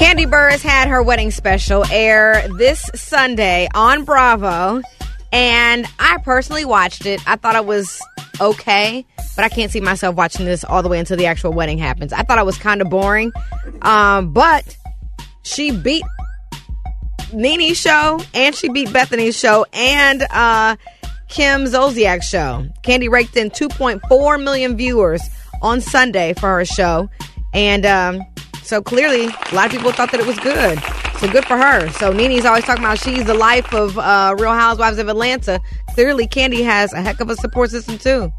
Kandi Burruss had her wedding special air this Sunday on Bravo, and I personally watched it. I thought it was okay, but I can't see myself watching this all the way until the actual wedding happens. I thought it was kind of boring, but she beat NeNe's show, and she beat Bethany's show, and Kim Zolciak's show. Kandi raked in 2.4 million viewers on Sunday for her show, and so clearly a lot of people thought that it was good. So good for her. So NeNe's always talking about she's the life of Real Housewives of Atlanta. Clearly Kandi has a heck of a support system too.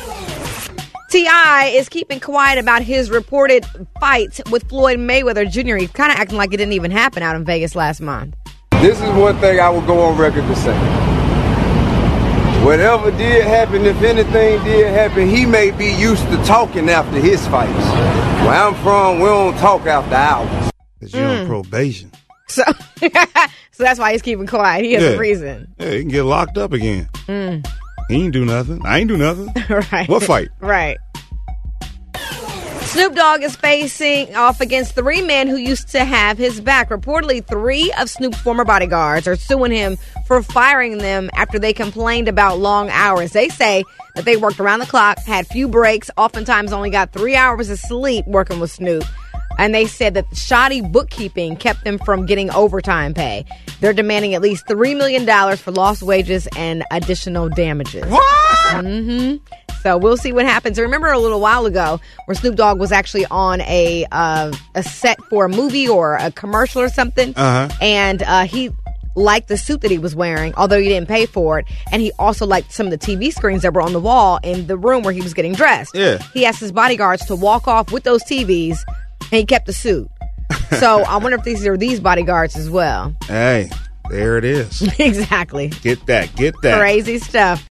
T.I. is keeping quiet about his reported fight with Floyd Mayweather Jr. He's kind of acting like it didn't even happen out in Vegas last month. This is one thing I will go on record to say. Whatever did happen, if anything did happen, he may be used to talking after his fights. Where I'm from, we don't talk after hours. Because you're on probation. So that's why he's keeping quiet. He has a reason. Yeah, he can get locked up again. He ain't do nothing. I ain't do nothing. Right. What fight? Right. Snoop Dogg is facing off against 3 men who used to have his back. Reportedly, 3 of Snoop's former bodyguards are suing him for firing them after they complained about long hours. They say that they worked around the clock, had few breaks, oftentimes only got 3 hours of sleep working with Snoop. And they said that shoddy bookkeeping kept them from getting overtime pay. They're demanding at least $3 million for lost wages and additional damages. What? So we'll see what happens. I remember a little while ago where Snoop Dogg was actually on a set for a movie or a commercial or something. And he liked the suit that he was wearing, although he didn't pay for it. And he also liked some of the TV screens that were on the wall in the room where he was getting dressed. Yeah. He asked his bodyguards to walk off with those TVs, and he kept the suit. So I wonder if these are these bodyguards as well. Hey, there it is. Exactly. Get that. Crazy stuff.